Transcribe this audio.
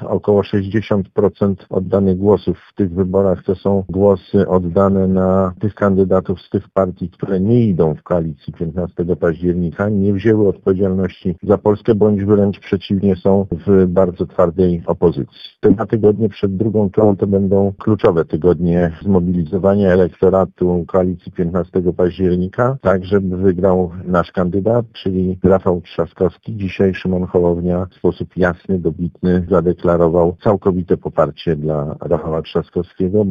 około 60% oddanych głosów w tych wyborach to są głosy oddane na tych kandydatów z tych partii, które nie idą w koalicji 15 października, nie wzięły odpowiedzialności za Polskę, bądź wręcz przeciwnie, są w bardzo twardej opozycji. Te 2 tygodnie przed drugą turą to będą kluczowe tygodnie zmobilizowania elektoratu koalicji 15 października, tak żeby wygrał nasz kandydat, czyli Rafał Trzaskowski. Dzisiaj Szymon Hołownia w sposób jasny, dobitny zadeklarował całkowite poparcie dla Rafała Trzaskowskiego.